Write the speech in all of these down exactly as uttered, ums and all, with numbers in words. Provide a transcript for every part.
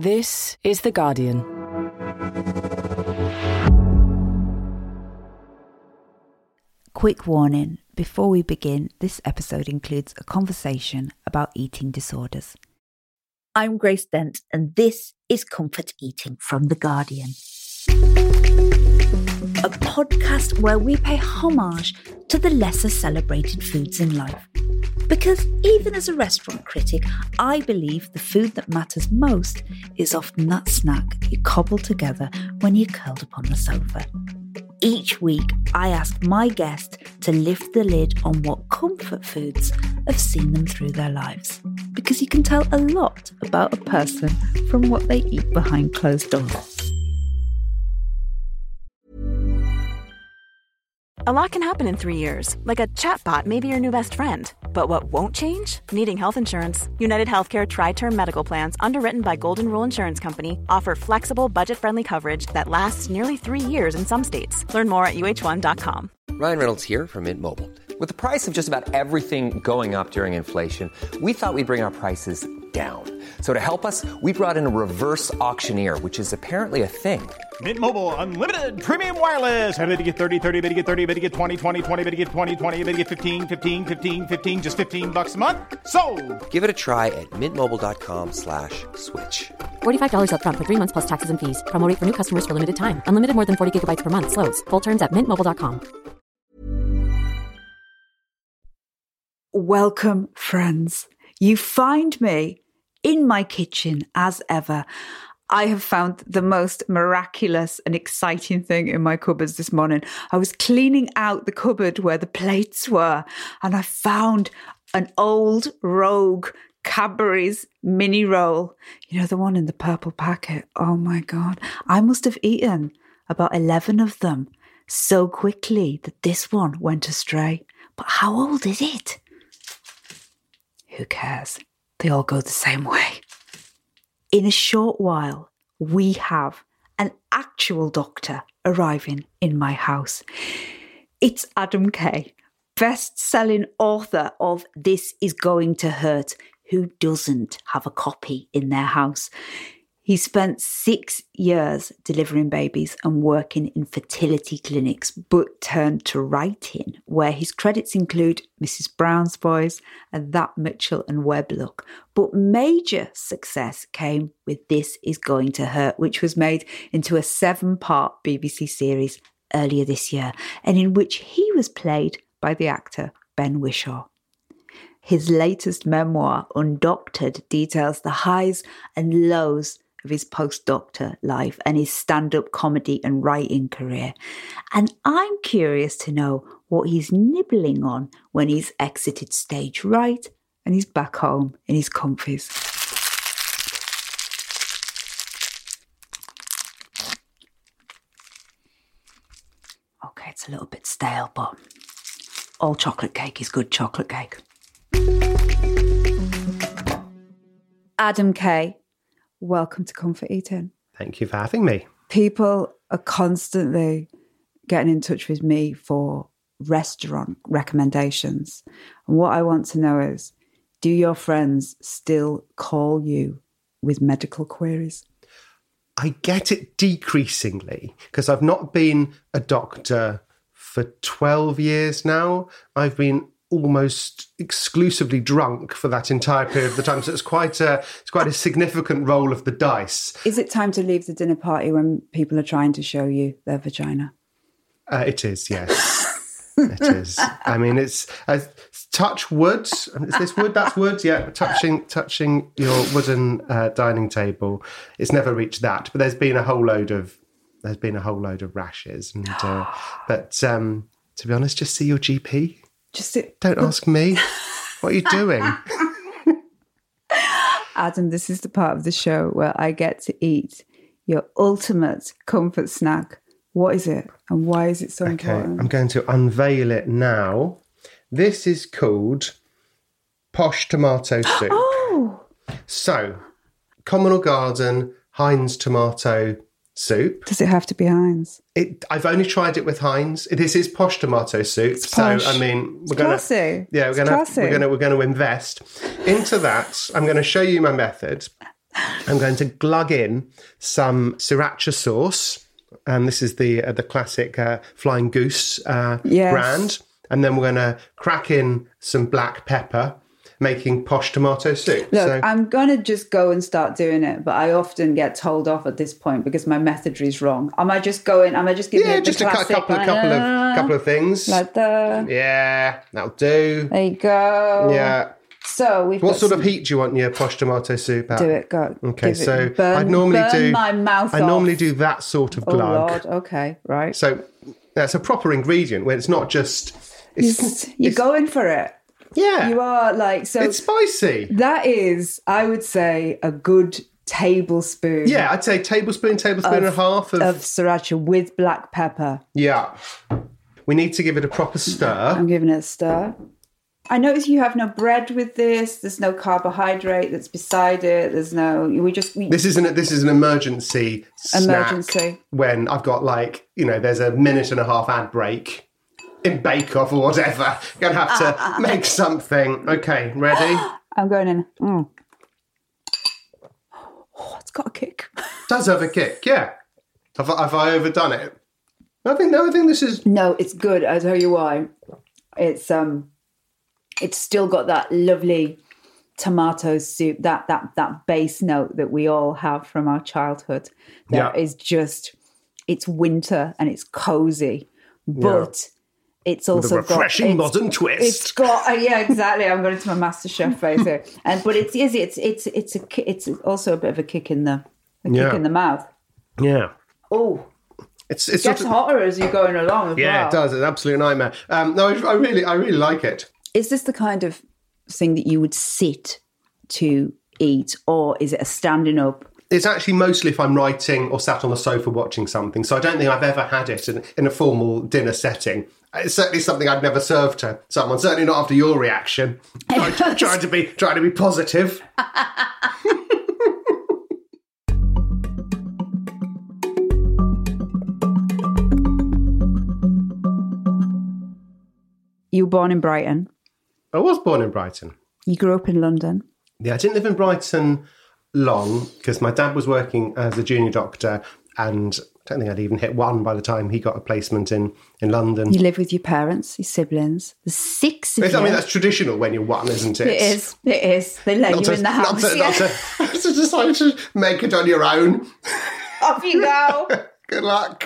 This is The Guardian. Quick warning, before we begin, this episode includes a conversation about eating disorders. I'm Grace Dent, and this is Comfort Eating from The Guardian. A podcast where we pay homage to the lesser celebrated foods in life. Because even as a restaurant critic, I believe the food that matters most is often that snack you cobble together when you're curled up on the sofa. Each week, I ask my guest to lift the lid on what comfort foods have seen them through their lives. Because you can tell a lot about a person from what they eat behind closed doors. A lot can happen in three years, like a chatbot may be your new best friend. But what won't change? Needing health insurance. United Healthcare Tri-Term Medical Plans, underwritten by Golden Rule Insurance Company, offer flexible, budget-friendly coverage that lasts nearly three years in some states. Learn more at U H one dot com. Ryan Reynolds here from Mint Mobile. With the price of just about everything going up during inflation, we thought we'd bring our prices down. So to help us, we brought in a reverse auctioneer, which is apparently a thing. Mint Mobile Unlimited Premium Wireless. How to get thirty, thirty, how to get thirty, how to get twenty, twenty, twenty, how to get twenty, twenty, how to get fifteen, fifteen, fifteen, fifteen, just fifteen bucks a month? Sold! Give it a try at mintmobile.com slash switch. forty-five dollars up front for three months plus taxes and fees. Promo rate for new customers for limited time. Unlimited more than forty gigabytes per month. Slows full terms at mint mobile dot com. Welcome, friends. You find me in my kitchen as ever. I have found the most miraculous and exciting thing in my cupboards this morning. I was cleaning out the cupboard where the plates were, and I found an old Rogue Cadbury's mini roll. You know, the one in the purple packet. Oh my God. I must have eaten about eleven of them so quickly that this one went astray. But how old is it? Who cares? They all go the same way. In a short while, we have an actual doctor arriving in my house. It's Adam Kay, best-selling author of This Is Going to Hurt. Who doesn't have a copy in their house? He spent six years delivering babies and working in fertility clinics, but turned to writing, where his credits include Missus Brown's Boys and That Mitchell and Webb Look. But major success came with This Is Going to Hurt, which was made into a seven-part B B C series earlier this year, and in which he was played by the actor Ben Whishaw. His latest memoir, Undoctored, details the highs and lows of his postdoctor life and his stand-up comedy and writing career. And I'm curious to know what he's nibbling on when he's exited stage right and he's back home in his comfies. Okay, it's a little bit stale, but all chocolate cake is good chocolate cake. Adam Kay, welcome to Comfort Eating. Thank you for having me. People are constantly getting in touch with me for restaurant recommendations. And what I want to know is, do your friends still call you with medical queries? I get it decreasingly because I've not been a doctor for twelve years now. I've been almost exclusively drunk for that entire period of the time. So it's quite a it's quite a significant roll of the dice. Is it time to leave the dinner party when people are trying to show you their vagina? Uh, it is, yes. It is. I mean, it's uh, touch wood. Is this wood? That's wood. Yeah, touching touching your wooden uh, dining table. It's never reached that, but there's been a whole load of there's been a whole load of rashes. And uh, but um, to be honest, just see your G P. Just sit. Don't ask me. What are you doing? Adam, this is the part of the show where I get to eat your ultimate comfort snack. What is it and why is it so okay, important? I'm going to unveil it now. This is called Posh Tomato Soup. Oh! So, Communal Garden Heinz Tomato Soup. Does it have to be Heinz? It, I've only tried it with Heinz. This is Posh Tomato Soup. It's posh. So I mean, we're it's gonna classy. yeah, we're it's gonna classy. we're gonna we're gonna invest into that. I'm going to show you my method. I'm going to glug in some sriracha sauce. And this is the uh, the classic uh, Flying Goose uh, Yes. brand. And then we're going to crack in some black pepper, making posh tomato soup. Look, so, I'm going to just go and start doing it, but I often get told off at this point because my method is wrong. Am I just going, am I just giving yeah, it the just a cou- classic, couple, like, couple of uh, couple of things. like the, Yeah, that'll do. there you go. Yeah. So we've What got sort some, of heat do you want your posh tomato soup at? do it, go. Okay, Give it- so burn, I'd normally burn do. my mouth I off. normally do that sort of Oh, glug. Lord, okay, right. So that's a proper ingredient where it's not just. It's, You're it's- going for it. Yeah, You are like, so it's spicy. that is, I would say, a good tablespoon Yeah, I'd say tablespoon, tablespoon and a half of, of sriracha with black pepper. yeah. We need to give it a proper stir. I'm giving it a stir. I notice you have no bread with this. There's no carbohydrate that's beside it. There's no. We just. We, This isn't. A, this is an emergency. Emergency. Snack when I've got like you know, there's a minute and a half ad break in Bake Off or whatever. You're gonna have to make something. Okay, ready? I'm going in. Mm. Oh, it's got a kick. Does have a kick, yeah. Have, I- have I overdone it? I think no. I think this is. No, it's good. I'll tell you why. It's um, it's still got that lovely tomato soup, that that that base note that we all have from our childhood. That Yeah. is just, it's winter and it's cozy, but it's also With a refreshing got, it's- modern twist. It's got uh, yeah, exactly. I'm going to my MasterChef face here, and but it's is it's it's it's a ki- it's also a bit of a kick in the a kick Yeah. in the mouth. Yeah. Oh, It's it's it gets sort of, hotter as you're going along as yeah, well. it does. It's an absolute nightmare. Um, no, I, I really, I really like it. Is this the kind of thing that you would sit to eat, or is it a standing up? It's actually mostly if I'm writing or sat on the sofa watching something. So I don't think I've ever had it in, in a formal dinner setting. It's certainly something I'd never served to someone. Certainly not after your reaction. Trying, trying to be trying to be positive. You were born in Brighton. I was born in Brighton. You grew up in London. Yeah, I didn't live in Brighton long because my dad was working as a junior doctor, and I don't think I'd even hit one by the time he got a placement in, in London. You live with your parents, your siblings. There's six of I you. mean, that's traditional when you're one, isn't it? It is. It is. They let Not you to, in the not house. to, yeah. not to, to decide to make it on your own. Off you go. Good luck.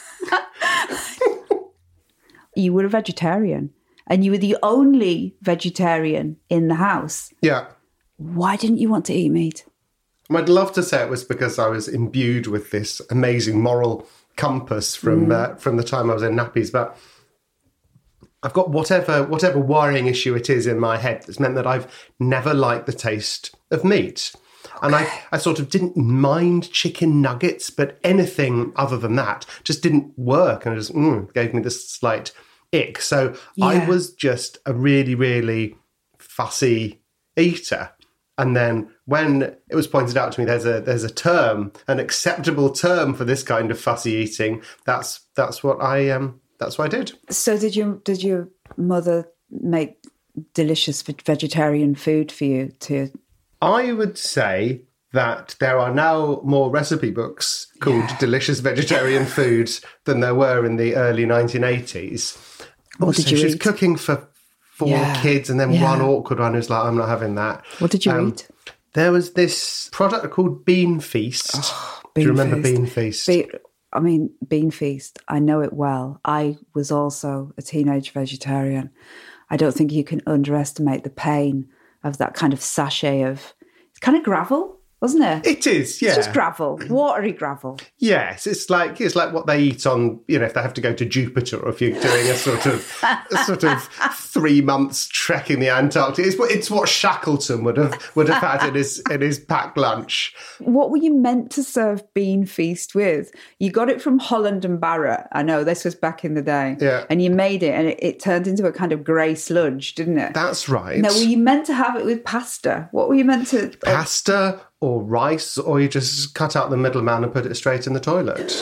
You were a vegetarian, and you were the only vegetarian in the house. Yeah. Why didn't you want to eat meat? I'd love to say it was because I was imbued with this amazing moral compass from Mm. uh, from the time I was in nappies, but I've got whatever whatever worrying issue it is in my head that's meant that I've never liked the taste of meat. And I, I sort of didn't mind chicken nuggets, but anything other than that just didn't work. And it just mm, gave me this slight ick. So I Yeah. was just a really, really fussy eater. And then when it was pointed out to me, there's a there's a term, an acceptable term for this kind of fussy eating. That's that's what I um that's what I did. So did you? Did your mother make delicious ve- vegetarian food for you to? I would say that there are now more recipe books called Delicious Vegetarian Foods than there were in the early nineteen eighties. What Also, did you she was eat? cooking for four Yeah. kids, and then Yeah. one awkward one who's like, I'm not having that. What did you Um, eat? There was this product called Bean Feast. Do you remember Bean Feast? Be- I mean, Bean Feast. I know it well. I was also a teenage vegetarian. I don't think you can underestimate the pain of that kind of sachet of. It's kind of gravel, wasn't it? It is, yeah. It's just gravel, watery gravel. Yes, it's like it's like what they eat on, you know, if they have to go to Jupiter, or if you're doing a sort of a sort of three months trek in the Antarctic. It's what it's what Shackleton would have would have had in his in his packed lunch. What were you meant to serve Bean Feast with? You got it from Holland and Barrett. I know, this was back in the day. Yeah. And you made it, and it, it turned into a kind of grey sludge, didn't it? That's right. Now, were you meant to have it with pasta? What were you meant to... Pasta or rice, or you just cut out the middleman and put it straight in the toilet.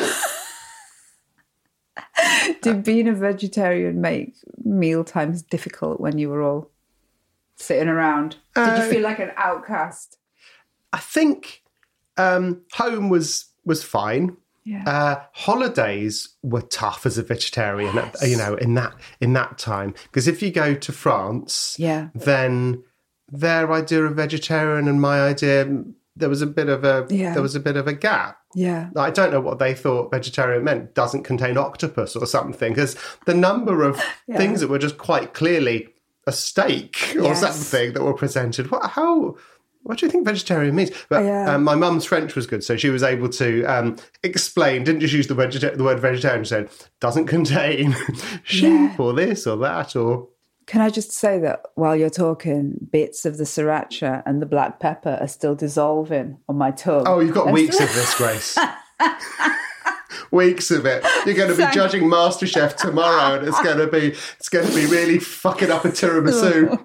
Did being a vegetarian make meal times difficult when you were all sitting around? Did you Uh, feel like an outcast? I think um, home was was fine. Yeah. Uh, holidays were tough as a vegetarian, yes. you know, in that in that time. Because if you go to France, yeah. then their idea of vegetarian and my idea, there was a bit of a yeah. there was a bit of a gap. Yeah. I don't know what they thought vegetarian meant. Doesn't contain octopus or something. Because the number of yeah. things that were just quite clearly a steak or yes. something that were presented. What? How? What do you think vegetarian means? But yeah. um, my mum's French was good, so she was able to um, explain, didn't just use the, vegeta- the word vegetarian, she said, doesn't contain sheep yeah. or this or that. Or Can I just say that while you're talking, bits of the sriracha and the black pepper are still dissolving on my tongue. Oh, you've got and weeks so- of this, Grace. Weeks of it. You're going to be Thank- judging MasterChef tomorrow, and it's going to be it's going to be really fucking up a tiramisu.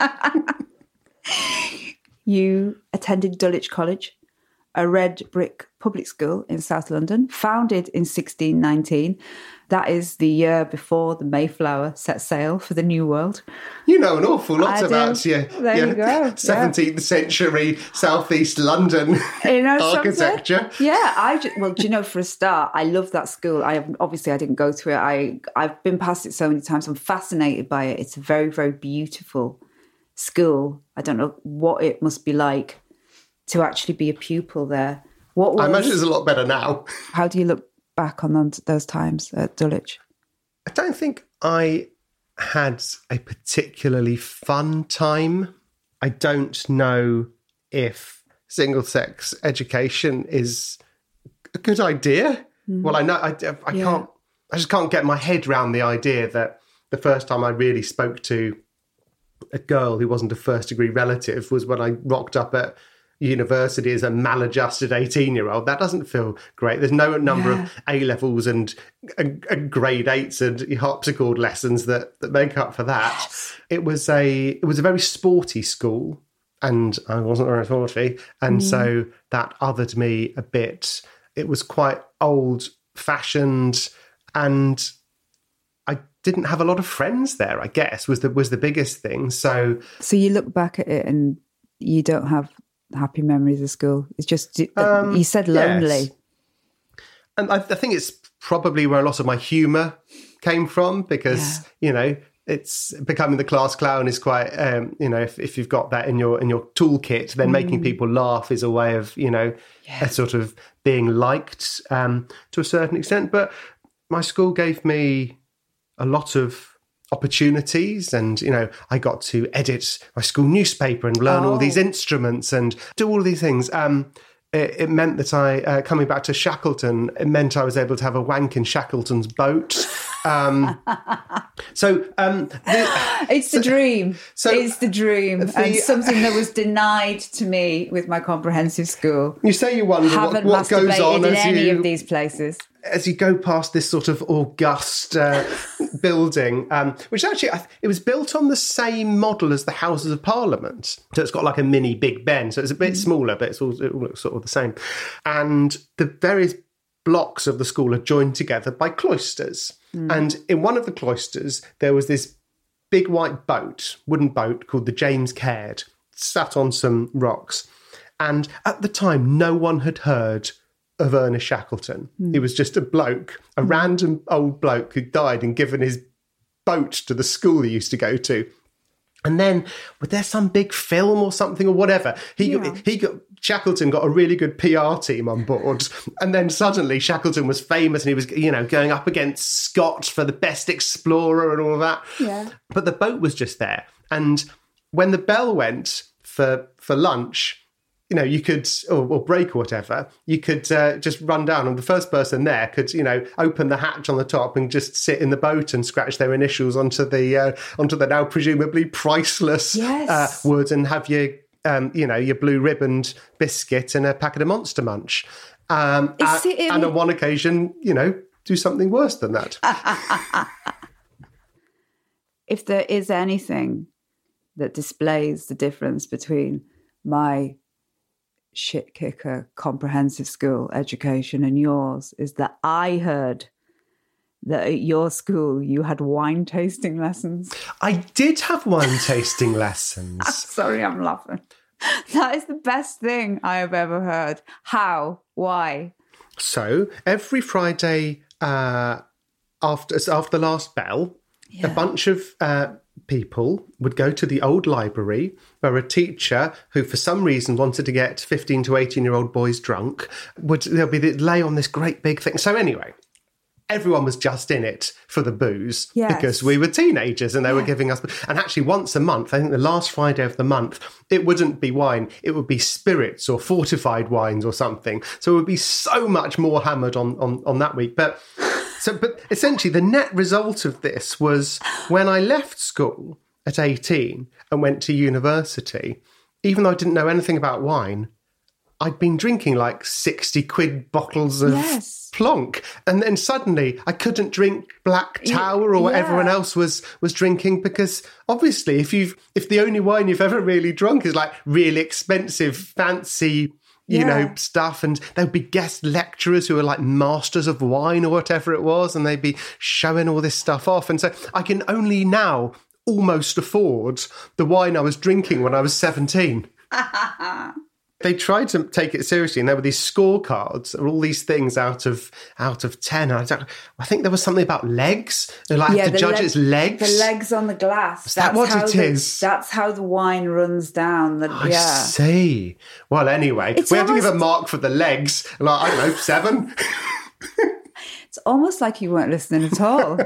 You attended Dulwich College, a red brick public school in South London, founded in sixteen nineteen. That is the year before the Mayflower set sail for the New World. You know an awful lot I about do. your, there your you go. seventeenth yeah. century southeast London you know architecture. Something? Yeah, I just, well, do you know, for a start, I love that school. I obviously I didn't go to it. I I've been past it so many times. I'm fascinated by it. It's a very very beautiful school. I don't know what it must be like to actually be a pupil there. What was, I imagine it's a lot better now. How do you look back on those times at Dulwich? I don't think I had a particularly fun time. I don't know if single-sex education is a good idea. Mm. Well, I know I, I yeah. can't. I just can't get my head around the idea that the first time I really spoke to a girl who wasn't a first-degree relative was when I rocked up at university as a maladjusted eighteen-year-old. That doesn't feel great. There's no number yeah. of A-levels and, and, and grade eights and harpsichord lessons that, that make up for that. Yes. It was a it was a very sporty school, and I wasn't very sporty, and mm. so that othered me a bit. It was quite old-fashioned, and I didn't have a lot of friends there, I guess, was the was the biggest thing. So So you look back at it and you don't have happy memories of school. It's just, um, you said lonely. Yes. And I, I think it's probably where a lot of my humour came from, because, yeah. you know, it's becoming the class clown is quite, um, you know, if, if you've got that in your in your toolkit, then mm. making people laugh is a way of, you know, yeah. a sort of being liked um, to a certain extent. But my school gave me a lot of opportunities, and, you know, I got to edit my school newspaper and learn oh. all these instruments and do all these things. Um, it, it meant that I, uh, coming back to Shackleton, it meant I was able to have a wank in Shackleton's boat. Um, so um, the, it's the so, dream. So it's the dream, the, and something that was denied to me with my comprehensive school. You say you wonder Haven't what, what goes on in as any you, of these places. as you go past this sort of august uh, building, um, which actually it was built on the same model as the Houses of Parliament. So it's got like a mini Big Ben. So it's a bit mm. smaller, but it's all, it all looks sort of the same. And the various blocks of the school are joined together by cloisters. Mm. And in one of the cloisters, there was this big white boat, wooden boat called the James Caird, sat on some rocks. And at the time, no one had heard of Ernest Shackleton. Mm. He was just a bloke, a mm. random old bloke who died and given his boat to the school he used to go to. And then, was there some big film or something or whatever? He yeah. got, he got Shackleton got a really good P R team on board, and then suddenly Shackleton was famous, and he was, you know, going up against Scott for the best explorer and all of that. Yeah. But the boat was just there, and when the bell went for for lunch, you know, you could, or, or break or whatever, you could uh, just run down, and the first person there could, you know, open the hatch on the top and just sit in the boat and scratch their initials onto the uh, onto the now presumably priceless yes. uh, wood, and have your, um, you know, your blue ribboned biscuit and a packet of Monster Munch. Um, uh, in- and on one occasion, you know, do something worse than that. If there is anything that displays the difference between my shit kicker comprehensive school education and yours, is that I heard that at your school you had wine tasting lessons. I did have wine tasting lessons. Sorry, I'm laughing. That is the best thing I have ever heard. How? Why? So every Friday uh, after after the last bell, Yeah. a bunch of uh, people would go to the old library where a teacher who for some reason wanted to get fifteen to eighteen year old boys drunk would they'll be lay on this great big thing. So anyway, everyone was just in it for the booze Yes. because we were teenagers and they were Yeah. giving us. And actually, once a month, I think the last Friday of the month, it wouldn't be wine; it would be spirits or fortified wines or something. So it would be so much more hammered on on, on that week. But so, but essentially, the net result of this was when I left school at eighteen and went to university, even though I didn't know anything about wine, I'd been drinking like sixty quid bottles of Yes. plonk. And then suddenly I couldn't drink Black Tower or what yeah. everyone else was was drinking, because obviously if you've if the only wine you've ever really drunk is like really expensive, fancy, you Yeah. know, stuff, and there'd be guest lecturers who are like masters of wine or whatever it was, and they'd be showing all this stuff off. And so I can only now almost afford the wine I was drinking when I was seventeen. They tried to take it seriously, and there were these scorecards, all these things out of out of ten. And I, don't, I think there was something about legs. They like have to the judge leg- its legs. The legs on the glass. Is that what how it the, is? That's how the wine runs down. The, I yeah. see. Well, anyway, It's we had to give a almost- mark for the legs. Like, I don't know, seven. It's almost like you weren't listening at all.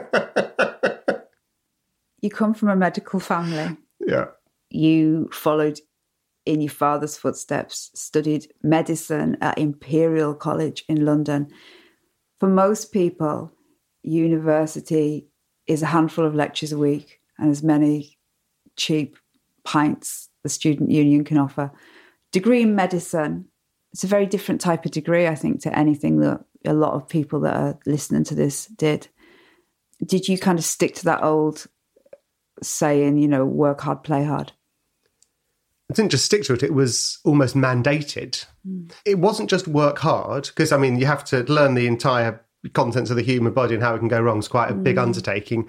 You come from a medical family. Yeah. You followed in your father's footsteps, studied medicine at Imperial College in London. For most people, university is a handful of lectures a week and as many cheap pints the student union can offer. Degree in medicine, it's a very different type of degree, I think, to anything that a lot of people that are listening to this did. Did you kind of stick to that old saying, you know, work hard, play hard? I didn't just stick to it, it was almost mandated. Mm. It wasn't just work hard, because, I mean, you have to learn the entire contents of the human body and how it can go wrong. It's quite a mm. big undertaking.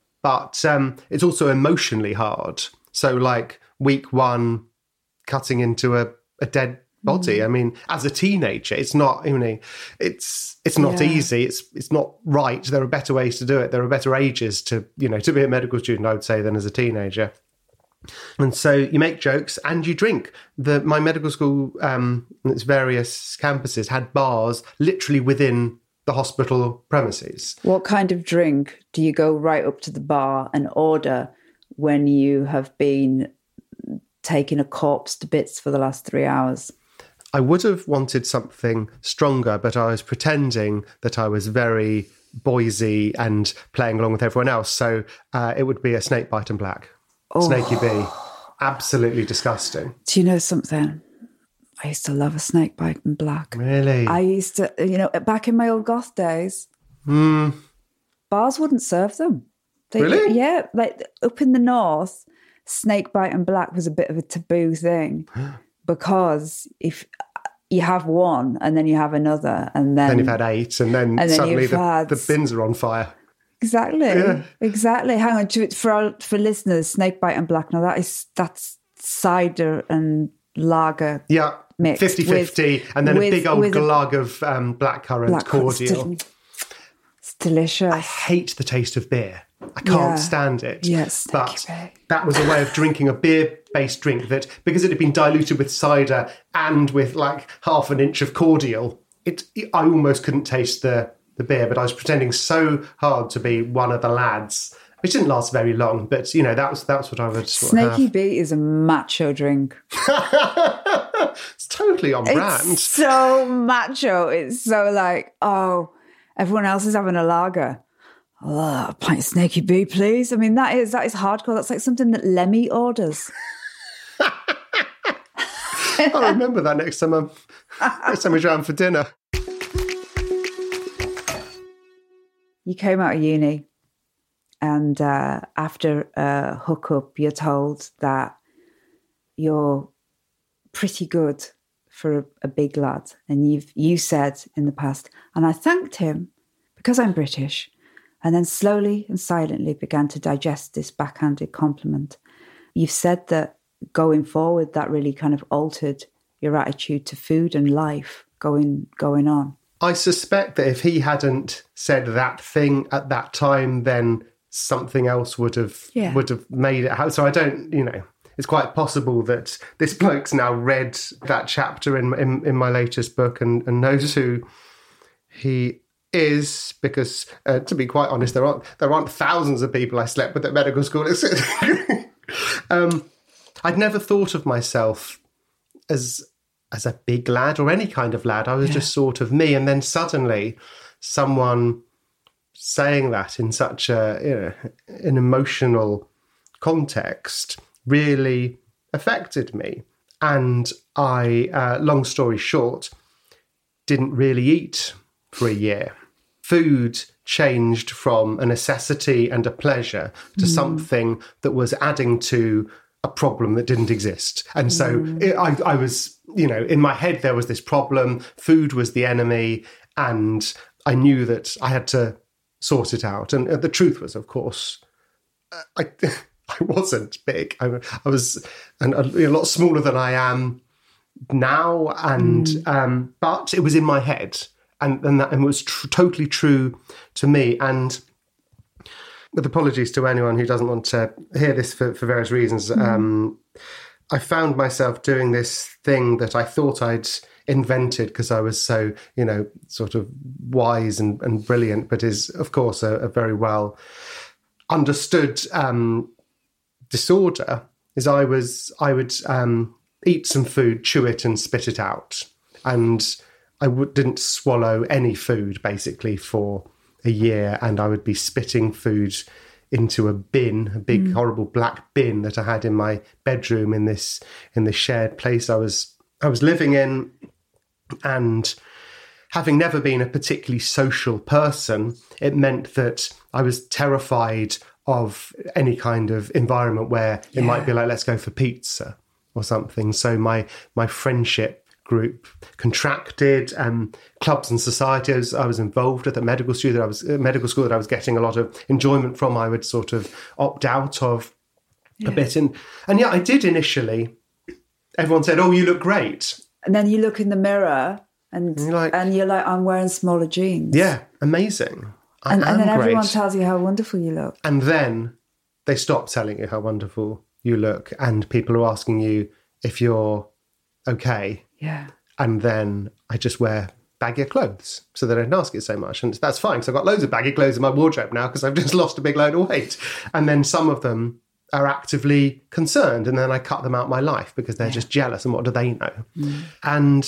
But um, it's also emotionally hard. So, like, week one, cutting into a, a dead body. Mm. I mean, as a teenager, it's not, you know, it's it's not yeah. easy. It's it's not right. There are better ways to do it. There are better ages to, you know, to be a medical student, I would say, than as a teenager. And so you make jokes and you drink. The, my medical school, um, its various campuses had bars literally within the hospital premises. What kind of drink do you go right up to the bar and order when you have been taking a corpse to bits for the last three hours? I would have wanted something stronger, but I was pretending that I was very Boysy and playing along with everyone else. So uh, it would be a snake bite and black. Oh. Snaky bee. Absolutely disgusting. Do you know something? I used to love a snake bite and black. Really? I used to, you know, back in my old goth days, mm. bars wouldn't serve them. They, really? Yeah. Like up in the north, snake bite and black was a bit of a taboo thing because if you have one and then you have another and then... Then you've had eight and then, and then suddenly the, had... the bins are on fire. Exactly, yeah. exactly. Hang on, for our, for listeners, snake bite and black. Now that is that's cider and lager. Yeah, mixed fifty-fifty, with, and then with, a big old a, glug of um, blackcurrant black cordial. It's, it's delicious. I hate the taste of beer. I can't yeah. stand it. Yes, but that was a way of drinking a beer-based drink that, because it had been diluted with cider and with like half an inch of cordial, it I almost couldn't taste the. the beer, but I was pretending so hard to be one of the lads, which didn't last very long, but, you know, that was that's what I would Snaky have. Bee is a macho drink. It's totally on brand. It's so macho. It's so like, oh, everyone else is having a lager. Oh, a pint of Snaky Bee, please. I mean, that is that is hardcore. That's like something that Lemmy orders. I'll remember that next time I'm next time we're around for dinner. You came out of uni and uh, after a hookup, you're told that you're pretty good for a, a big lad. And you've you said in the past, and I thanked him because I'm British, and then slowly and silently began to digest this backhanded compliment. You've said that going forward that really kind of altered your attitude to food and life going going on? I suspect that if he hadn't said that thing at that time, then something else would have Yeah. would have made it happen. So I don't, you know, it's quite possible that this bloke's now read that chapter in in, in my latest book and, and knows who he is, because uh, to be quite honest, there aren't there aren't thousands of people I slept with at medical school. um, I'd never thought of myself as as a big lad or any kind of lad. I was Yeah. just sort of me, and then suddenly someone saying that in such a, you know, an emotional context really affected me. And I, uh, long story short, didn't really eat for a year. Food changed from a necessity and a pleasure to mm. something that was adding to a problem that didn't exist. And so mm. it, I, I was, you know, in my head there was this problem, food was the enemy, and I knew that I had to sort it out. And the truth was, of course, I I wasn't big. I, I was an, a, a lot smaller than I am now, and mm. um, but it was in my head, and and that and it was tr- totally true to me. And with apologies to anyone who doesn't want to hear this for, for various reasons, mm. um, I found myself doing this thing that I thought I'd invented because I was so, you know, sort of wise and, and brilliant, but is, of course, a, a very well understood um, disorder. Is I was, I would um, eat some food, chew it and spit it out. And I w- didn't swallow any food, basically, for a year, and I would be spitting food into a bin, a big, mm. horrible black bin that I had in my bedroom in this in this shared place I was I was living in. And having never been a particularly social person, it meant that I was terrified of any kind of environment where it yeah. might be like, let's go for pizza or something. So my my friendship group contracted, and clubs and societies I was involved with at medical school that I was uh, medical school that I was getting a lot of enjoyment from, I would sort of opt out of yeah. a bit. And and yeah, I did initially. Everyone said, "Oh, you look great." And then you look in the mirror and and you're like, and you're like I'm wearing smaller jeans. Yeah, amazing. I and, and then great. Everyone tells you how wonderful you look. And then they stop telling you how wonderful you look, and people are asking you if you're okay. Yeah. And then I just wear baggier clothes so they don't ask it so much. And that's fine, because I've got loads of baggy clothes in my wardrobe now because I've just lost a big load of weight. And then some of them are actively concerned, and then I cut them out of my life because they're yeah. just jealous, and what do they know? Mm. And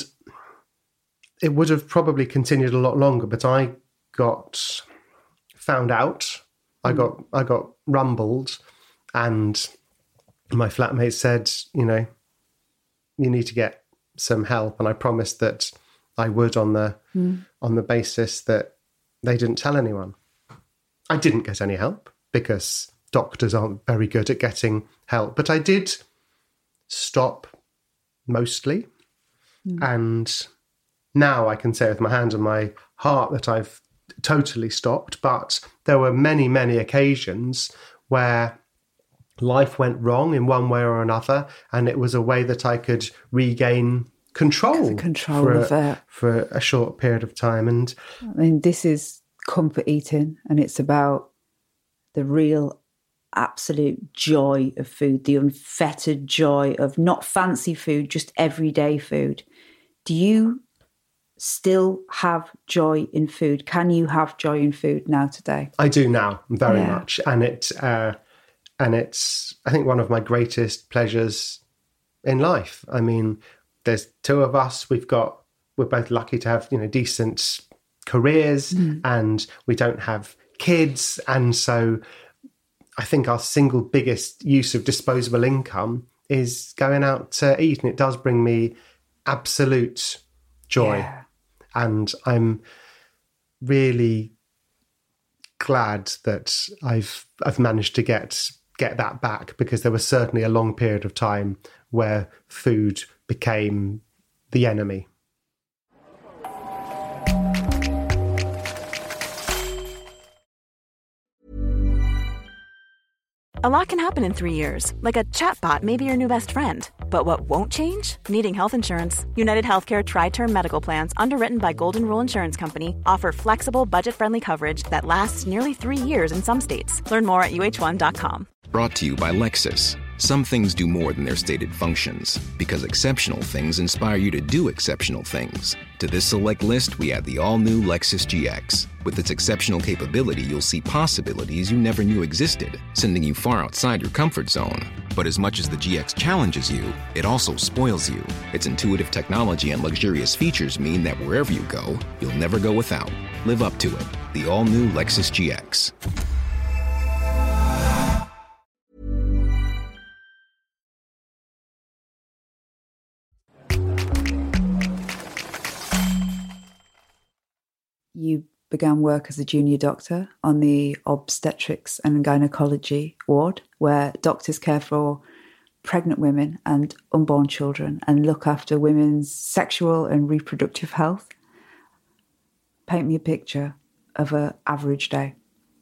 it would have probably continued a lot longer, but I got found out. Mm. I got I got rumbled, and my flatmate said, you know, you need to get some help, and I promised that I would on the mm. on the basis that they didn't tell anyone. I didn't get any help because doctors aren't very good at getting help, but I did stop mostly. Mm. And now I can say with my hand on my heart that I've totally stopped, but there were many, many occasions where life went wrong in one way or another, and it was a way that I could regain control, control for, of a, it. for a short period of time. And I mean, this is comfort eating, and it's about the real absolute joy of food, the unfettered joy of not fancy food, just everyday food. Do you still have joy in food? Can you have joy in food now today? I do now, very yeah. much. And it... Uh, And it's, I think, one of my greatest pleasures in life. I mean, there's two of us. We've got, we're both lucky to have, you know, decent careers, mm. and we don't have kids. And so I think our single biggest use of disposable income is going out to eat. And it does bring me absolute joy. Yeah. And I'm really glad that I've I've managed to get get that back, because there was certainly a long period of time where food became the enemy. A lot can happen in three years, like a chatbot may be your new best friend. But what won't change? Needing health insurance. United Healthcare Tri-Term Medical Plans, underwritten by Golden Rule Insurance Company, offer flexible, budget-friendly coverage that lasts nearly three years in some states. Learn more at U H one dot com. Brought to you by Lexus. Some things do more than their stated functions, because exceptional things inspire you to do exceptional things. To this select list, we add the all-new Lexus G X. With its exceptional capability, you'll see possibilities you never knew existed, sending you far outside your comfort zone. But as much as the G X challenges you, it also spoils you. Its intuitive technology and luxurious features mean that wherever you go, you'll never go without. Live up to it. The all-new Lexus G X. You began work as a junior doctor on the obstetrics and gynecology ward, where doctors care for pregnant women and unborn children and look after women's sexual and reproductive health. Paint me a picture of an average day.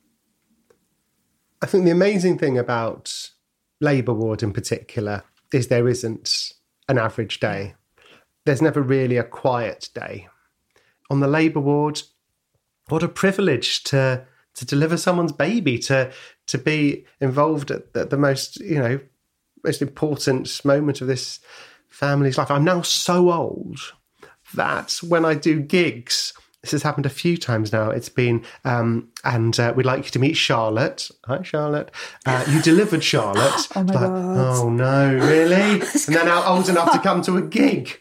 I think the amazing thing about labour ward in particular is there isn't an average day. There's never really a quiet day. On the labour ward, what a privilege to to deliver someone's baby, to to be involved at, at the most, you know, most important moment of this family's life. I'm now so old that when I do gigs, this has happened a few times now. It's been, um, and uh, we'd like you to meet Charlotte. Hi, Charlotte. Uh, you delivered Charlotte. Oh, my like, God. Oh, no, really? And they're now old enough to come to a gig.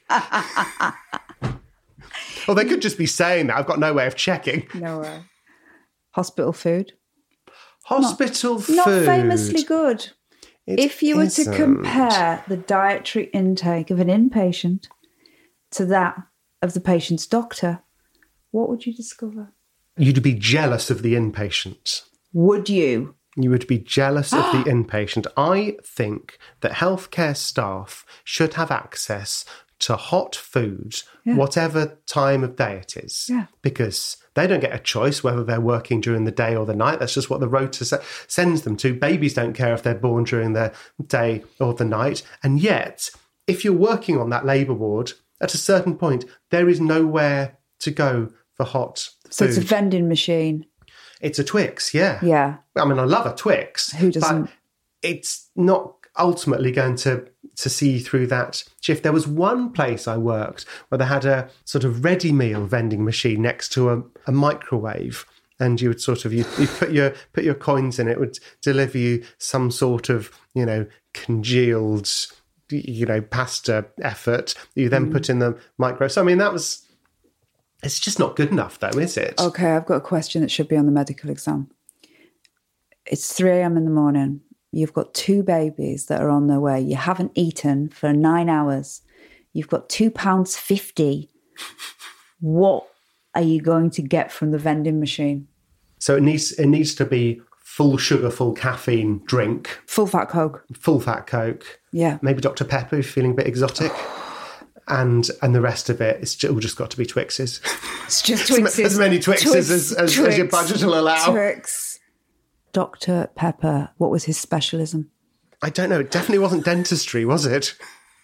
Well, they could just be saying that. I've got no way of checking. No way. Hospital food. Hospital not, food. Not famously good. It if you were isn't. to compare the dietary intake of an inpatient to that of the patient's doctor, what would you discover? You'd be jealous of the inpatient. Would you? You would be jealous of the inpatient. I think that healthcare staff should have access to hot food, yeah. whatever time of day it is, yeah. because they don't get a choice whether they're working during the day or the night. That's just what the rota se- sends them to. Babies don't care if they're born during the day or the night. And yet, if you're working on that labour ward, at a certain point, there is nowhere to go for hot food. So it's a vending machine. It's a Twix, yeah. Yeah. I mean, I love a Twix. Who doesn't? But it's not ultimately going to to see through that shift. There was one place I worked where they had a sort of ready meal vending machine next to a, a microwave, and you would sort of you you put your put your coins in, it would deliver you some sort of, you know, congealed, you know, pasta effort you then mm. put in the microwave. So I mean, that was, it's just not good enough though, is it? Okay, I've got a question that should be on the medical exam. It's three a.m. in the morning. You've got two babies that are on their way. You haven't eaten for nine hours. You've got two pounds fifty. What are you going to get from the vending machine? So it needs it needs to be full sugar, full caffeine drink. Full fat Coke. Full fat Coke. Yeah. Maybe Doctor Pepper if you're feeling a bit exotic. and and the rest of it, it's all just got to be Twixes. It's just Twixes. As many Twixes Twix, as, as, Twix, as your budget will allow. Twix. Doctor Pepper, what was his specialism? I don't know. It definitely wasn't dentistry, was it?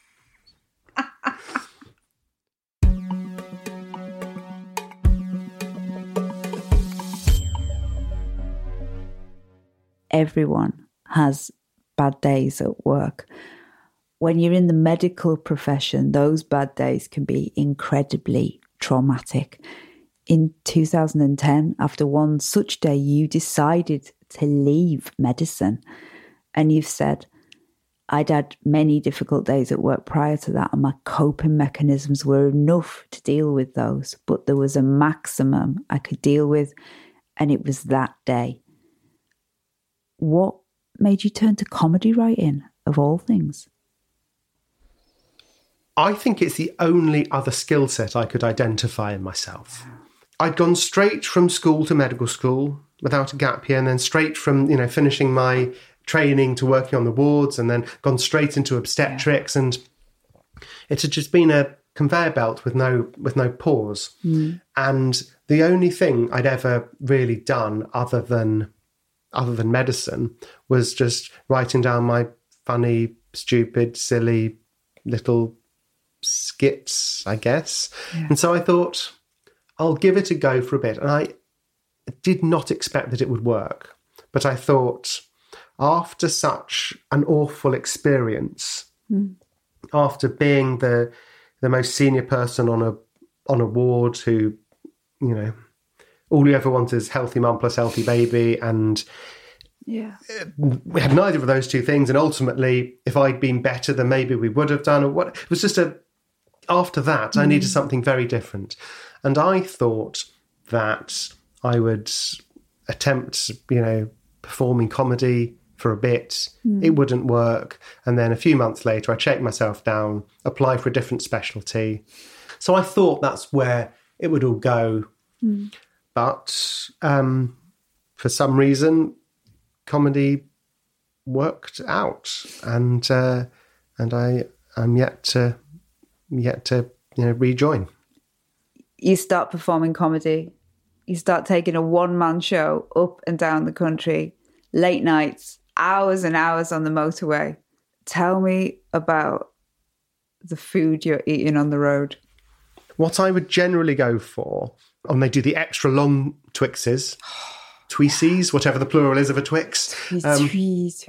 Everyone has bad days at work. When you're in the medical profession, those bad days can be incredibly traumatic. In two thousand ten, after one such day, you decided to leave medicine. And you've said, I'd had many difficult days at work prior to that, and my coping mechanisms were enough to deal with those. But there was a maximum I could deal with, and it was that day. What made you turn to comedy writing, of all things? I think it's the only other skill set I could identify in myself. I'd gone straight from school to medical school without a gap year, and then straight from, you know, finishing my training to working on the wards, and then gone straight into obstetrics. Yeah. And it had just been a conveyor belt with no with no pause. Mm. And the only thing I'd ever really done other than other than medicine, was just writing down my funny, stupid, silly little skits, I guess. Yeah. And so I thought, I'll give it a go for a bit. And I did not expect that it would work. But I thought, after such an awful experience, mm. after being the the most senior person on a on a ward who, you know, all you ever want is healthy mum plus healthy baby, and yeah, we had neither of those two things. And ultimately, if I'd been better, then maybe we would have done. Or what? It was just a. After that, mm. I needed something very different, and I thought that I would attempt, you know, performing comedy for a bit. Mm. It wouldn't work, and then a few months later, I checked myself down, apply for a different specialty. So I thought that's where it would all go. Mm. But um, for some reason, comedy worked out, and uh, and I I'm yet to yet to you know rejoin. You start performing comedy. You start taking a one man show up and down the country, late nights, hours and hours on the motorway. Tell me about the food you're eating on the road. What I would generally go for, and they do the extra long Twixes, Tweecies, whatever the plural is of a Twix. Twix, um, Twix,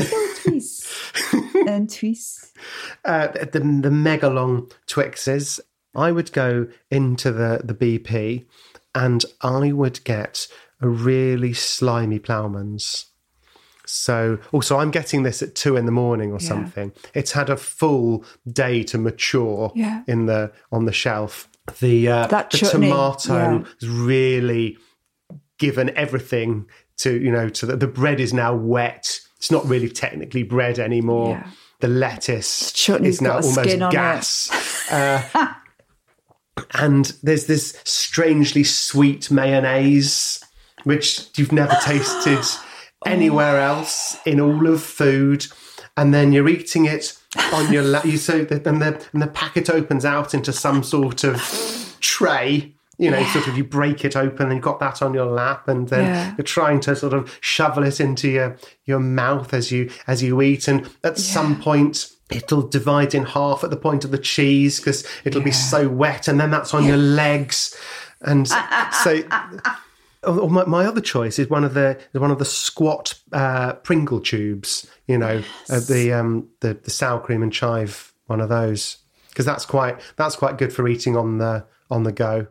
Twix. And Twix. Uh, the, the mega long Twixes. I would go into the, the B P and I would get a really slimy Ploughman's. So, also, I'm getting this at two in the morning or yeah. something. It's had a full day to mature yeah. in the on the shelf. The uh, the chutney, tomato yeah. has really given everything to you know to the, the bread is now wet. It's not really technically bread anymore. Yeah. The lettuce is now almost gas. Uh, and there's this strangely sweet mayonnaise, which you've never tasted anywhere else in all of food, and then you're eating it on your lap. You so the, and the and the packet opens out into some sort of tray. You know, yeah. sort of you break it open and you've got that on your lap, and then yeah. you're trying to sort of shovel it into your your mouth as you as you eat, and at yeah. some point it'll divide in half at the point of the cheese because it'll yeah. be so wet, and then that's on yeah. your legs, and so. Oh, my, my other choice is one of the one of the squat uh, Pringle tubes, you know, yes. uh, the um the, the sour cream and chive one of those, because that's quite that's quite good for eating on the on the go.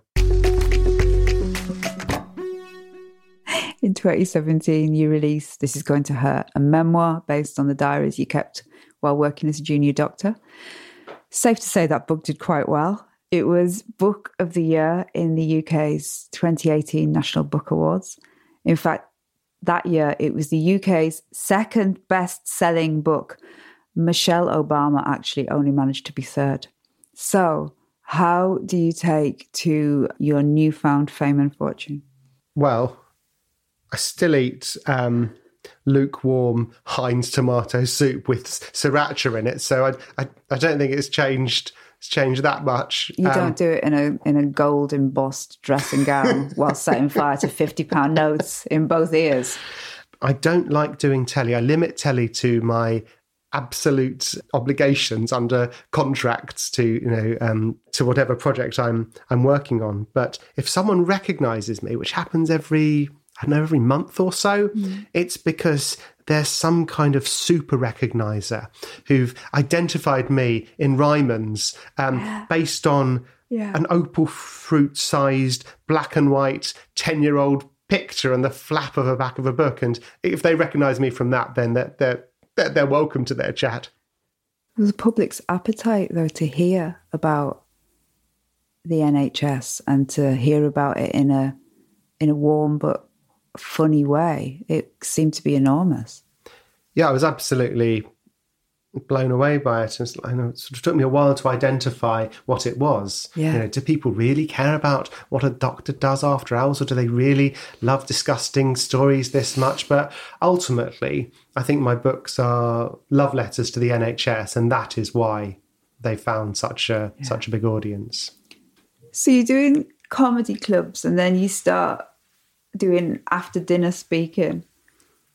In twenty seventeen, you released This Is Going to Hurt, a memoir based on the diaries you kept while working as a junior doctor. Safe to say that book did quite well. It was Book of the Year in the U K's twenty eighteen National Book Awards. In fact, that year it was the U K's second best-selling book. Michelle Obama actually only managed to be third. So, how do you take to your newfound fame and fortune? Well, I still eat um, lukewarm Heinz tomato soup with sriracha in it, so I, I, I don't think it's changed. Changed that much. You um, don't do it in a in a gold embossed dressing gown while setting fire to fifty pound notes in both ears. I don't like doing telly. I limit telly to my absolute obligations under contracts to you know um, to whatever project I'm I'm working on. But if someone recognises me, which happens every I don't know every month or so, mm. it's because there's some kind of super recogniser who've identified me in Ryman's um, yeah. based on yeah. an opal fruit-sized black and white ten-year-old picture and the flap of the back of a book. And if they recognise me from that, then they're, they're, they're, they're welcome to their chat. The public's appetite, though, to hear about the N H S and to hear about it in a in a warm but funny way, it seemed to be enormous. Yeah, I was absolutely blown away by it. It, I know, it sort of took me a while to identify what it was. Yeah. You know, do people really care about what a doctor does after hours, or do they really love disgusting stories this much? But ultimately, I think my books are love letters to the N H S, and that is why they found such a yeah. such a big audience. So you're doing comedy clubs, and then you start doing after dinner speaking.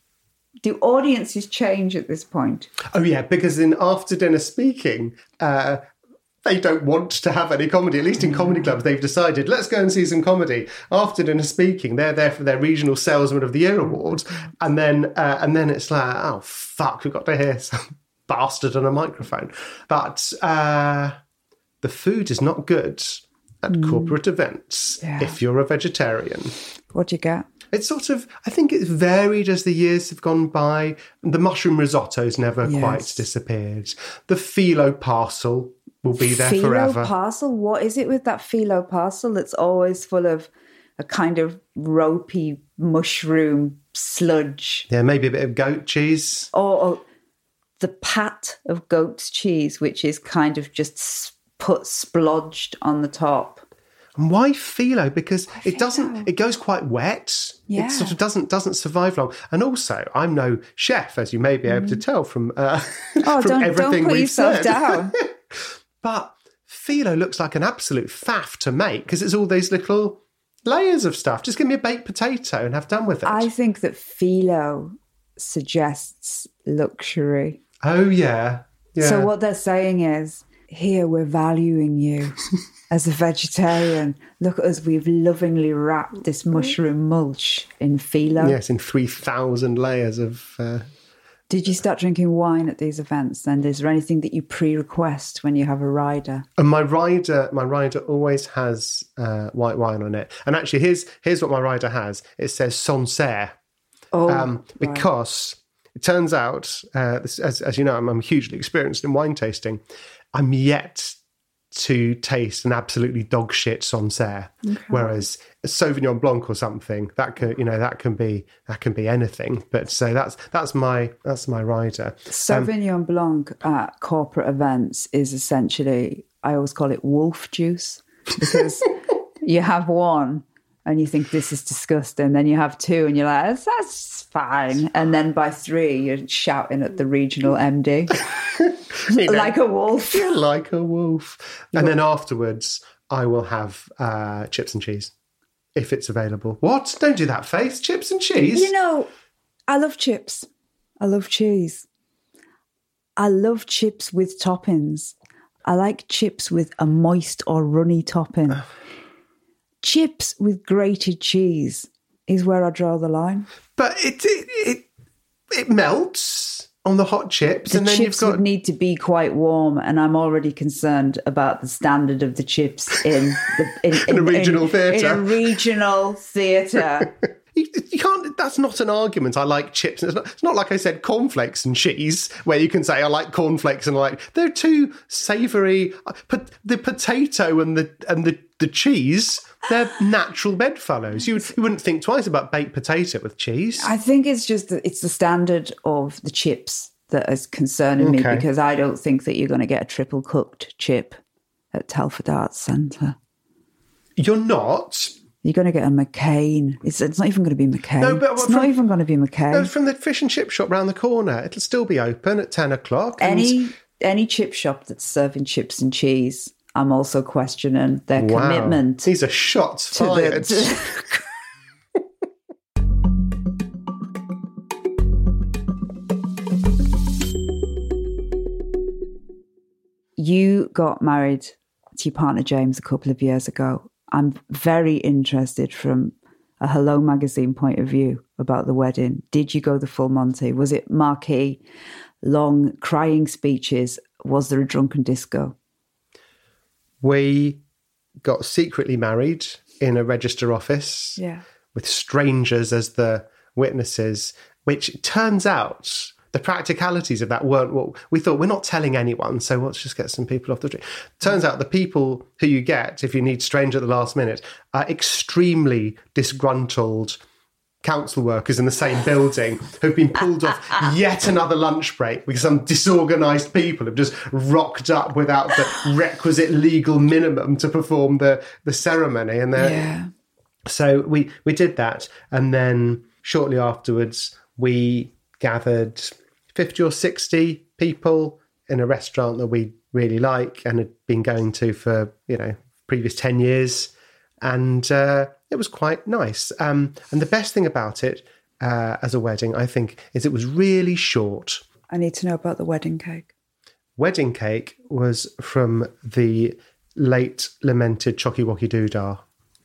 do audiences change at this point? Oh, yeah, because in after dinner speaking, uh, they don't want to have any comedy. At least in comedy clubs, they've decided, let's go and see some comedy. After dinner speaking, they're there for their Regional Salesman of the Year awards. And then uh, and then it's like, oh, fuck, we've got to hear some bastard on a microphone. But uh, the food is not good at mm. corporate events yeah. if you're a vegetarian. What do you get? It's sort of, I think it's varied as the years have gone by. The mushroom risotto's never yes. quite disappeared. The phyllo parcel will be there phyllo forever. Parcel? What is it with that phyllo parcel that's always full of a kind of ropey mushroom sludge? Yeah, maybe a bit of goat cheese. Or, or the pat of goat's cheese, which is kind of just put splodged on the top. And why phyllo? Because why it phyllo? doesn't, it goes quite wet. Yeah. It sort of doesn't doesn't survive long. And also, I'm no chef, as you may be able mm. to tell from, uh, oh, from don't, everything don't put we've yourself said. down. But phyllo looks like an absolute faff to make because it's all those little layers of stuff. Just give me a baked potato and have done with it. I think that phyllo suggests luxury. Oh, yeah. yeah. So what they're saying is, here we're valuing you as a vegetarian. Look at us, we've lovingly wrapped this mushroom mulch in phyllo. Yes, in three thousand layers of... Uh... Did you start drinking wine at these events? And is there anything that you pre-request when you have a rider? And my rider, my rider always has uh, white wine on it. And actually, here's here's what my rider has. It says Sancerre. Oh, um, because right. it turns out, uh, this, as, as you know, I'm, I'm hugely experienced in wine tasting. I'm yet to taste an absolutely dog shit Sancerre, okay. whereas a Sauvignon Blanc or something that can, you know, that can be that can be anything. But so that's that's my that's my rider. Sauvignon um, Blanc at corporate events is essentially, I always call it wolf juice, because you have one and you think this is disgusting, then you have two and you're like, that's fine, and then by three you're shouting at the regional M D. You know, like a wolf. Like a wolf. And then afterwards, I will have uh, chips and cheese, if it's available. What? Don't do that face. Chips and cheese? You know, I love chips. I love cheese. I love chips with toppings. I like chips with a moist or runny topping. Chips with grated cheese is where I draw the line. But it it it, it melts on the hot chips, the and then chips you've got would need to be quite warm, and I'm already concerned about the standard of the chips in the in, in, in a regional in, theatre. In a regional theatre. You, you can't. That's not an argument. I like chips. It's not, it's not like I said cornflakes and cheese, where you can say I like cornflakes and I like. They're too savoury. But the potato and the and the, the cheese, they're natural bedfellows. You you wouldn't think twice about baked potato with cheese. I think it's just that it's the standard of the chips that is concerning okay. me, because I don't think that you're going to get a triple cooked chip at Telford Arts Centre. You're not. You're going to get a McCain. It's, it's not even going to be McCain. No, but, well, it's from, not even going to be McCain. No, from the fish and chip shop round the corner. It'll still be open at ten o'clock. And... Any any chip shop that's serving chips and cheese, I'm also questioning their wow. commitment. These are shots fired. The, You got married to your partner James a couple of years ago. I'm very interested from a Hello Magazine point of view about the wedding. Did you go the full Monty? Was it marquee, long crying speeches? Was there a drunken disco? We got secretly married in a register office yeah. with strangers as the witnesses, which turns out the practicalities of that weren't what we thought. We're not telling anyone, so let's just get some people off the street. Turns out the people who you get, if you need stranger at the last minute, are extremely disgruntled council workers in the same building who've been pulled off yet another lunch break because some disorganised people have just rocked up without the requisite legal minimum to perform the, the ceremony. And yeah. So we, we did that. And then shortly afterwards, we gathered fifty or sixty people in a restaurant that we really like and had been going to for, you know, previous ten years. And uh, it was quite nice. Um, and the best thing about it uh, as a wedding, I think, is it was really short. I need to know about the wedding cake. Wedding cake was from the late lamented Chocky Wocky Doodah.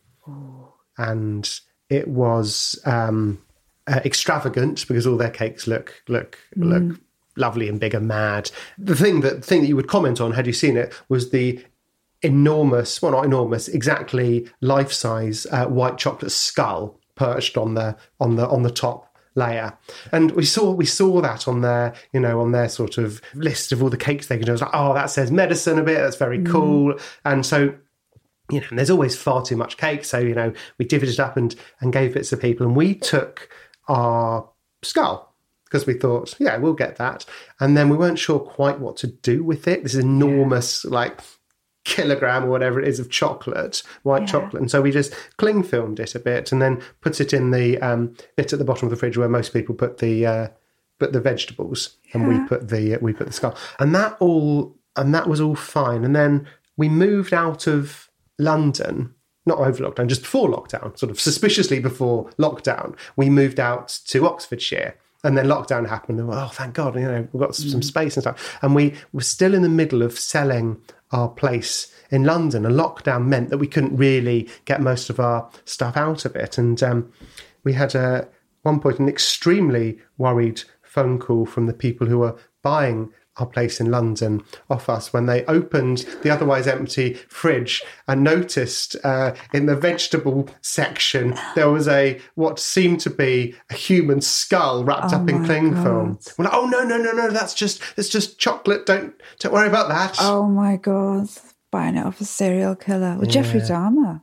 Oh. And it was um, uh, extravagant because all their cakes look look mm. look lovely and big and mad. The thing that the thing that you would comment on, had you seen it, was the enormous, well, not enormous, exactly life-size uh, white chocolate skull perched on the on the on the top layer. And we saw we saw that on their, you know, on their sort of list of all the cakes they could do. I was like, oh, that says medicine a bit, that's very mm. cool. And so, you know, there's always far too much cake. So, you know, we divvied it up and, and gave bits to people. And we took our skull because we thought, yeah, we'll get that. And then we weren't sure quite what to do with it. This enormous, yeah. like, kilogram or whatever it is of chocolate, white yeah. chocolate. And so we just cling filmed it a bit and then put it in the um, bit at the bottom of the fridge where most people put the uh, put the vegetables, yeah. and we put the uh, we put the skull. And that all and that was all fine. And then we moved out of London, not over lockdown, just before lockdown, sort of suspiciously before lockdown. We moved out to Oxfordshire. And then lockdown happened, and oh, thank God, you know, we've got some mm. space and stuff. And we were still in the middle of selling our place in London. And lockdown meant that we couldn't really get most of our stuff out of it. And um, we had, at one point, an extremely worried phone call from the people who were buying our place in London off us when they opened the otherwise empty fridge and noticed uh, in the vegetable section there was a what seemed to be a human skull wrapped oh up in cling God. film. We're like, oh no no no no, that's just it's just chocolate. Don't don't worry about that. Oh my God, buying it off a serial killer. Well, yeah. Jeffrey Dahmer.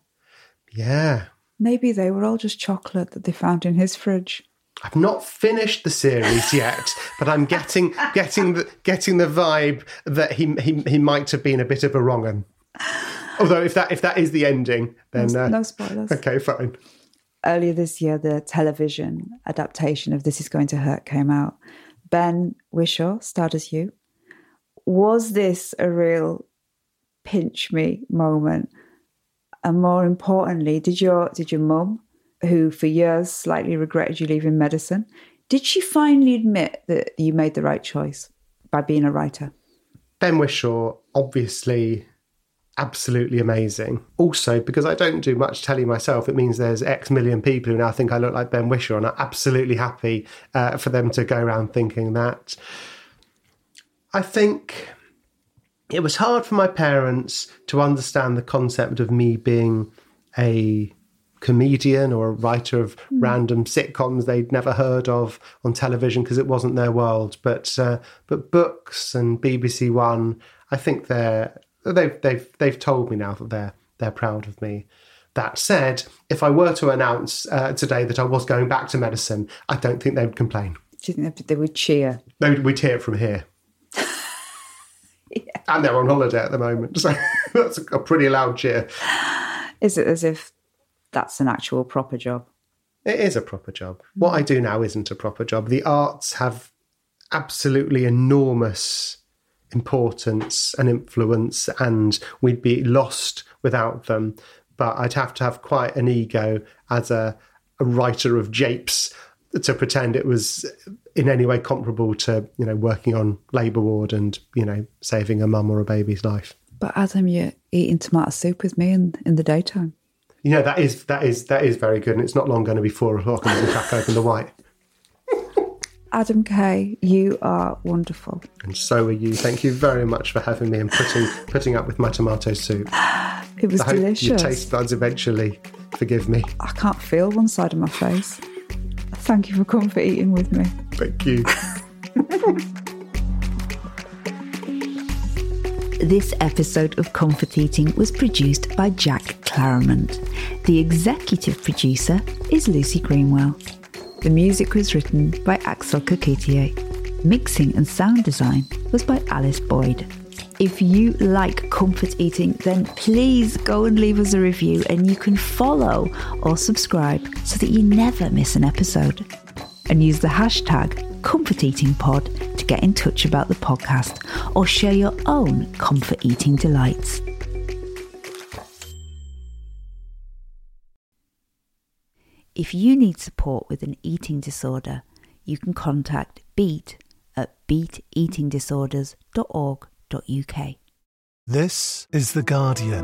Yeah. Maybe they were all just chocolate that they found in his fridge. I've not finished the series yet, but I'm getting getting the getting the vibe that he he he might have been a bit of a wrong 'un. Although if that if that is the ending, then no, uh, no spoilers. Okay, fine. Earlier this year, the television adaptation of This Is Going to Hurt came out. Ben Whishaw starred as you. Was this a real pinch me moment? And more importantly, did your did your mum, who for years slightly regretted you leaving medicine, did she finally admit that you made the right choice by being a writer? Ben Whishaw, obviously absolutely amazing. Also, because I don't do much telly myself, it means there's X million people who now think I look like Ben Whishaw, and I'm absolutely happy uh, for them to go around thinking that. I think it was hard for my parents to understand the concept of me being a comedian or a writer of mm. random sitcoms they'd never heard of on television because it wasn't their world. But uh, but books and B B C One, I think they're they've they've they've told me now that they're they're proud of me. That said, if I were to announce uh, today that I was going back to medicine, I don't think they would complain. Do you think they would cheer? They would, we'd hear it from here. Yeah. And they're on holiday at the moment, so that's a pretty loud cheer. Is it as if that's an actual proper job? It is a proper job. What I do now isn't a proper job. The arts have absolutely enormous importance and influence, and we'd be lost without them. But I'd have to have quite an ego as a, a writer of japes to pretend it was in any way comparable to, you know, working on labour ward and, you know, saving a mum or a baby's life. But Adam, you're eating tomato soup with me in, in the daytime. You know, that is that is that is very good, and it's not long going to be four o'clock and we'll crack open the white. Adam Kay, you are wonderful. And so are you. Thank you very much for having me and putting putting up with my tomato soup. It was I hope delicious. your taste buds eventually forgive me. I can't feel one side of my face. Thank you for comfort eating with me. Thank you. This episode of Comfort Eating was produced by Jack Claremont. The executive producer is Lucy Greenwell. The music was written by Axel Kokitier. Mixing and sound design was by Alice Boyd. If you like comfort eating, then please go and leave us a review, and you can follow or subscribe so that you never miss an episode. And use the hashtag ComfortEatingPod to get in touch about the podcast or share your own comfort eating delights. If you need support with an eating disorder, you can contact Beat at beat eating disorders dot org dot U K. This is The Guardian.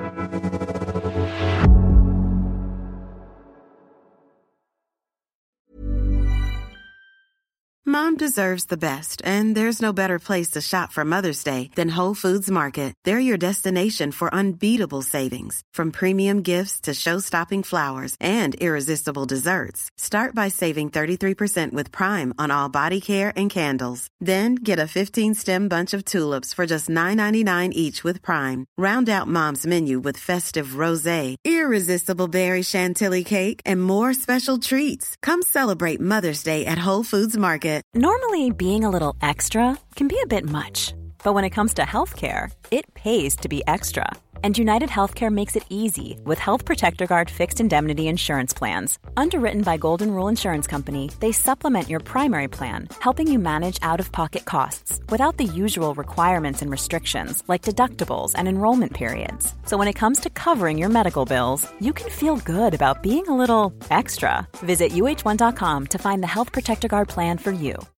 Mom deserves the best, and there's no better place to shop for Mother's Day than Whole Foods Market. They're your destination for unbeatable savings, from premium gifts to show-stopping flowers and irresistible desserts. Start by saving thirty-three percent with Prime on all body care and candles. Then get a fifteen-stem bunch of tulips for just nine ninety-nine each with Prime. Round out Mom's menu with festive rosé, irresistible berry chantilly cake, and more special treats. Come celebrate Mother's Day at Whole Foods Market. Normally, being a little extra can be a bit much, but when it comes to healthcare, it pays to be extra. And United Healthcare makes it easy with Health Protector Guard fixed indemnity insurance plans. Underwritten by Golden Rule Insurance Company, they supplement your primary plan, helping you manage out-of-pocket costs without the usual requirements and restrictions like deductibles and enrollment periods. So when it comes to covering your medical bills, you can feel good about being a little extra. Visit U H one dot com to find the Health Protector Guard plan for you.